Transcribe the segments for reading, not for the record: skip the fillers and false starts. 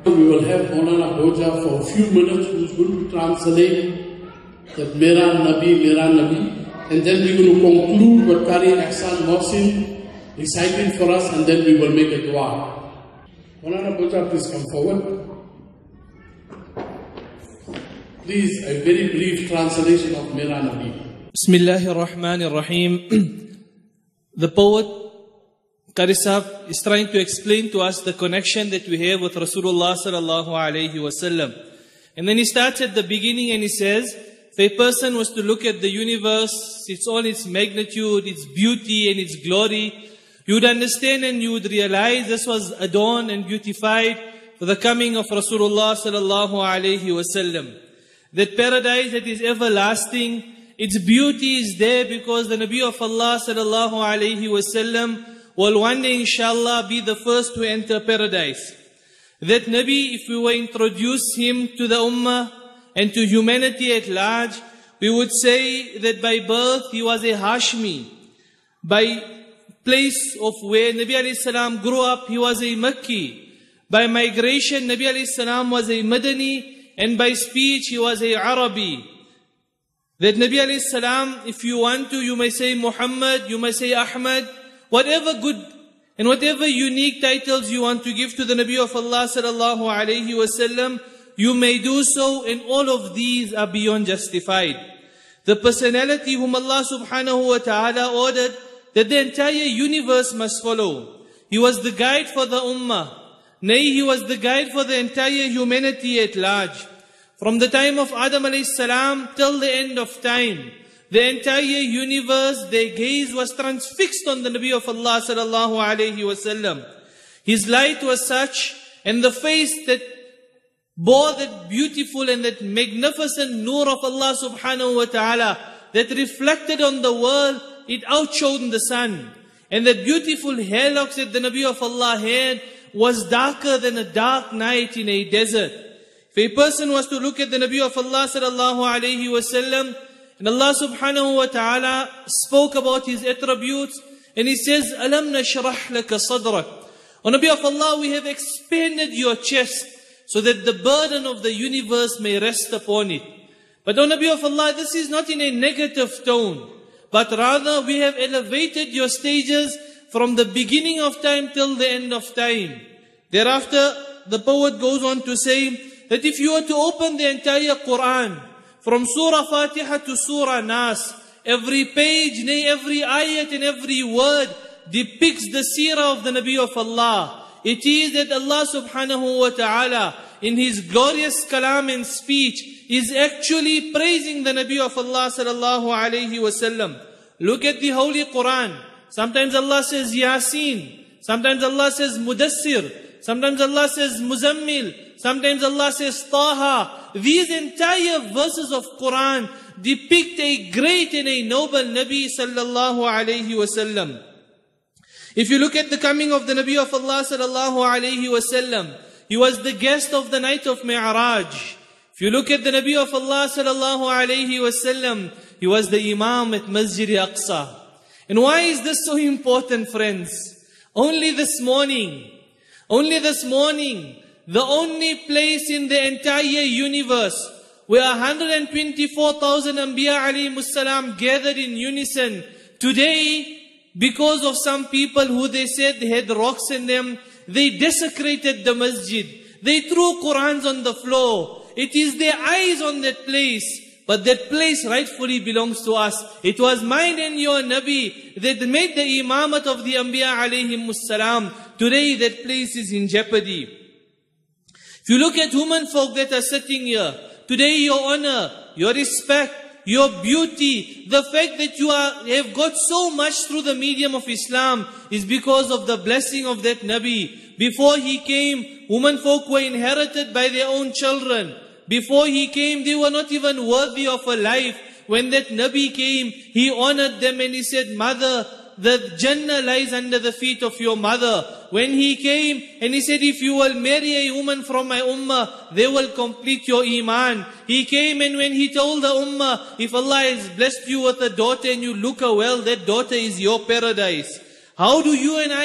We will have Maulana Boja for a few minutes, who's going to translate that Mera Nabi, and then we're going to conclude what Qari Ihsan Mohsin reciting for us, and then we will make a dua. Maulana Boja, please come forward. Please, a very brief translation of Mera Nabi. Bismillahir Rahmanir Rahim. The poet Qari Sahib is trying to explain to us the connection that we have with Rasulullah sallallahu alaihi wasallam. And then he starts at the beginning and he says, if a person was to look at the universe, its magnitude, its beauty and its glory, you would understand and you would realize this was adorned and beautified for the coming of Rasulullah sallallahu alaihi wasallam. That paradise that is everlasting, its beauty is there because the Nabi of Allah sallallahu alaihi wasallam will one day inshallah be the first to enter paradise. That Nabi, if we were to introduce him to the ummah and to humanity at large, we would say that by birth he was a Hashmi. By place of where Nabi alayhi salam grew up, he was a Makki. By migration, Nabi alayhi salam was a Madani, and by speech he was a Arabi. That Nabi alayhi salam, if you want to, you may say Muhammad, you may say Ahmad, whatever good and whatever unique titles you want to give to the Nabi of Allah sallallahu alayhi wasallam, you may do so, and all of these are beyond justified. The personality whom Allah subhanahu wa ta'ala ordered that the entire universe must follow. He was the guide for the ummah. Nay, he was the guide for the entire humanity at large. From the time of Adam alayhi salam till the end of time, the entire universe, their gaze was transfixed on the Nabi of Allah sallallahu alayhi wasallam. His light was such, and the face that bore that beautiful and that magnificent nur of Allah subhanahu wa ta'ala that reflected on the world, it outshone the sun. And that beautiful hair locks that the Nabi of Allah had was darker than a dark night in a desert. If a person was to look at the Nabi of Allah sallallahu alayhi wasallam, and Allah subhanahu wa ta'ala spoke about his attributes, and he says, Alam nashrah laka sadrak. O Nabi of Allah, we have expanded your chest so that the burden of the universe may rest upon it. But O Nabi of Allah, this is not in a negative tone, but rather we have elevated your stages from the beginning of time till the end of time. Thereafter, the poet goes on to say that if you were to open the entire Quran, from Surah Fatiha to Surah Nas, every page, nay, every ayat and every word depicts the seerah of the Nabi of Allah. It is that Allah subhanahu wa ta'ala, in His glorious kalam and speech, is actually praising the Nabi of Allah sallallahu alayhi wasallam. Look at the Holy Quran. Sometimes Allah says Yasin. Sometimes Allah says Mudassir. Sometimes Allah says Muzammil. Sometimes Allah says Taha. These entire verses of Quran depict a great and a noble Nabi sallallahu alayhi wasallam. If you look at the coming of the Nabi of Allah sallallahu alayhi wasallam, he was the guest of the night of Mi'raj. If you look at the Nabi of Allah sallallahu alayhi wasallam, he was the Imam at Masjid Aqsa. And why is this so important, friends? Only this morning, the only place in the entire universe where 124,000 Anbiya alayhimus salam gathered in unison. Today, because of some people who they said they had rocks in them, they desecrated the masjid. They threw Qurans on the floor. It is their eyes on that place. But that place rightfully belongs to us. It was mine and your Nabi that made the imamat of the Anbiya alayhimus salam. Today that place is in jeopardy. If you look at human folk that are sitting here, today your honor, your respect, your beauty, the fact that you have got so much through the medium of Islam is because of the blessing of that Nabi. Before he came, women folk were inherited by their own children. Before he came, they were not even worthy of a life. When that Nabi came, he honored them and he said, Mother, the Jannah lies under the feet of your mother. When he came and he said, if you will marry a woman from my ummah, they will complete your iman. He came and when he told the ummah, if Allah has blessed you with a daughter and you look her well, that daughter is your paradise. How do you and I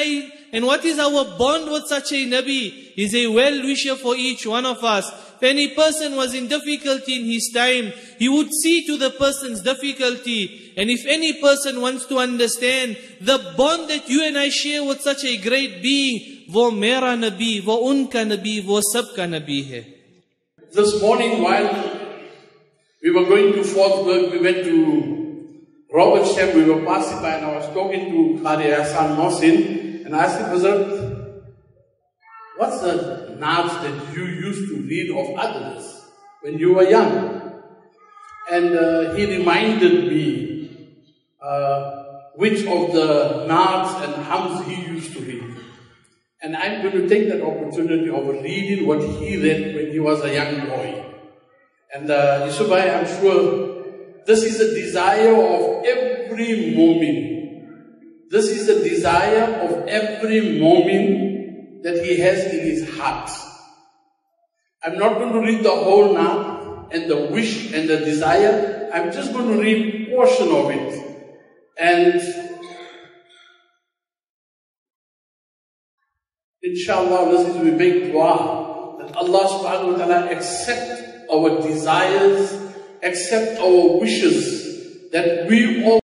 And what is our bond with such a Nabi? He's a well-wisher for each one of us. If any person was in difficulty in his time, he would see to the person's difficulty. And if any person wants to understand the bond that you and I share with such a great being, wo mera Nabi, wo unka Nabi, wo sabka Nabi hai. This morning while we were going to Fordsburg, we went to Robert's Camp, we were passing by and I was talking to Qari Ahsan Mohsin and I asked him, Hazrat, what's the naats that you used to read of others when you were young? And he reminded me which of the naats and hams he used to read. And I'm going to take that opportunity of reading what he read when he was a young boy. And Yusuf Bhai, I'm sure this is a desire of every mu'min. This is the desire of every mu'min that he has in his heart. I'm not going to read the whole naat and the wish and the desire. I'm just going to read a portion of it. And inshallah, this is we make dua that Allah subhanahu wa ta'ala accept our desires, accept our wishes, that we all